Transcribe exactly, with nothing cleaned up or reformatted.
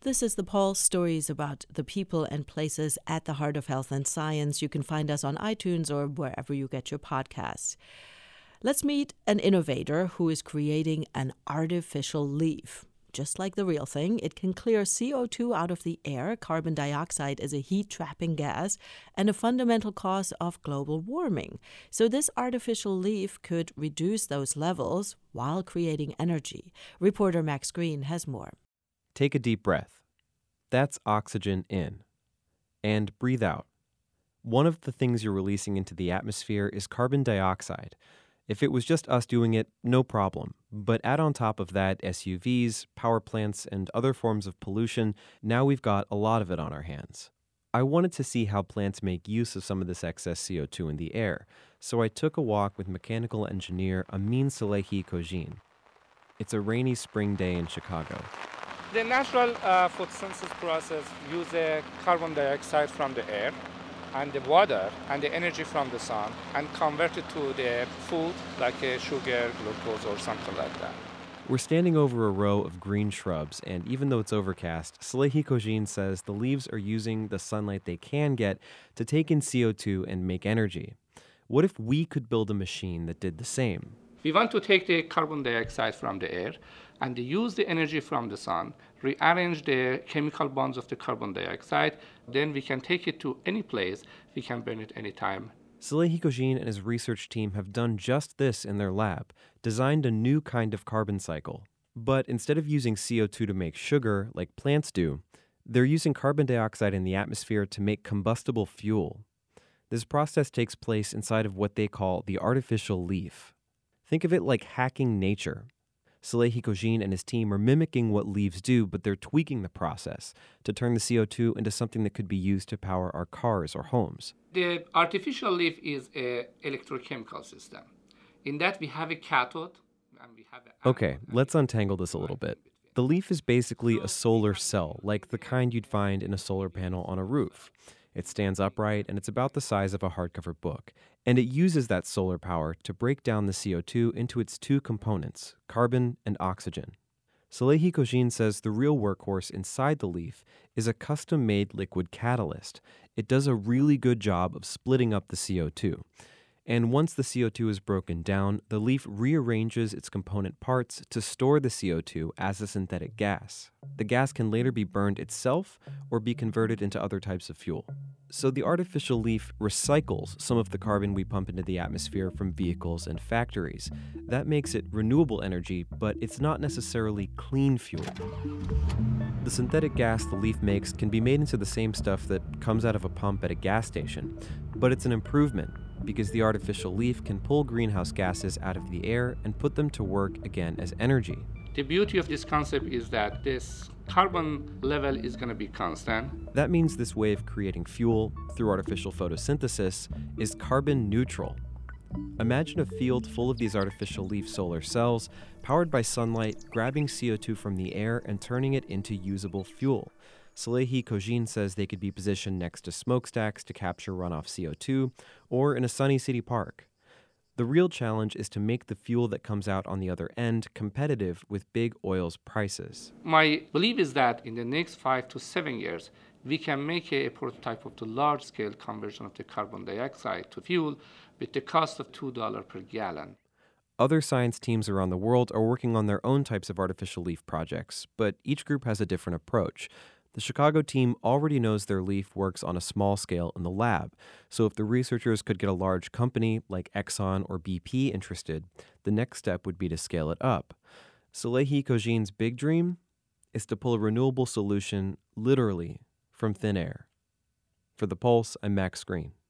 This is the Pulse, stories about the people and places at the heart of health and science. You can find us on iTunes or wherever you get your podcasts. Let's meet an innovator who is creating an artificial leaf. Just like the real thing, it can clear C O two out of the air. Carbon dioxide is a heat-trapping gas and a fundamental cause of global warming. So this artificial leaf could reduce those levels while creating energy. Reporter Max Green has more. Take a deep breath. That's oxygen in. And breathe out. One of the things you're releasing into the atmosphere is carbon dioxide. If it was just us doing it, no problem. But add on top of that S U Vs, power plants, and other forms of pollution, now we've got a lot of it on our hands. I wanted to see how plants make use of some of this excess C O two in the air, so I took a walk with mechanical engineer Amin Salehi Kojin. It's a rainy spring day in Chicago. The natural uh, photosynthesis process uses carbon dioxide from the air and the water and the energy from the sun and convert it to the food like a sugar, glucose, or something like that. We're standing over a row of green shrubs, and even though it's overcast, Salehi Kojin says the leaves are using the sunlight they can get to take in C O two and make energy. What if we could build a machine that did the same? We want to take the carbon dioxide from the air and use the energy from the sun, rearrange the chemical bonds of the carbon dioxide, then we can take it to any place, we can burn it anytime. Salehi Kojin and his research team have done just this in their lab, designed a new kind of carbon cycle. But instead of using C O two to make sugar, like plants do, they're using carbon dioxide in the atmosphere to make combustible fuel. This process takes place inside of what they call the artificial leaf. Think of it like hacking nature. Salehi Kojin and his team are mimicking what leaves do, but they're tweaking the process to turn the C O two into something that could be used to power our cars or homes. The artificial leaf is an electrochemical system. In that we have a cathode and we have an Okay, let's untangle this a little bit. The leaf is basically a solar cell, like the kind you'd find in a solar panel on a roof. It stands upright, and it's about the size of a hardcover book. And it uses that solar power to break down the C O two into its two components, carbon and oxygen. Salehi Kojin says the real workhorse inside the leaf is a custom-made liquid catalyst. It does a really good job of splitting up the C O two. And once the C O two is broken down, the leaf rearranges its component parts to store the C O two as a synthetic gas. The gas can later be burned itself or be converted into other types of fuel. So the artificial leaf recycles some of the carbon we pump into the atmosphere from vehicles and factories. That makes it renewable energy, but it's not necessarily clean fuel. The synthetic gas the leaf makes can be made into the same stuff that comes out of a pump at a gas station, but it's an improvement because the artificial leaf can pull greenhouse gases out of the air and put them to work again as energy. The beauty of this concept is that this carbon level is going to be constant. That means this way of creating fuel through artificial photosynthesis is carbon neutral. Imagine a field full of these artificial leaf solar cells, powered by sunlight, grabbing C O two from the air and turning it into usable fuel. Salehi Kojin says they could be positioned next to smokestacks to capture runoff C O two, or in a sunny city park. The real challenge is to make the fuel that comes out on the other end competitive with big oil's prices. My belief is that in the next five to seven years, we can make a prototype of the large-scale conversion of the carbon dioxide to fuel with the cost of two dollars per gallon. Other science teams around the world are working on their own types of artificial leaf projects, but each group has a different approach. The Chicago team already knows their leaf works on a small scale in the lab, so if the researchers could get a large company like Exxon or B P interested, the next step would be to scale it up. Salehi Kojin's big dream is to pull a renewable solution literally from thin air. For The Pulse, I'm Max Green.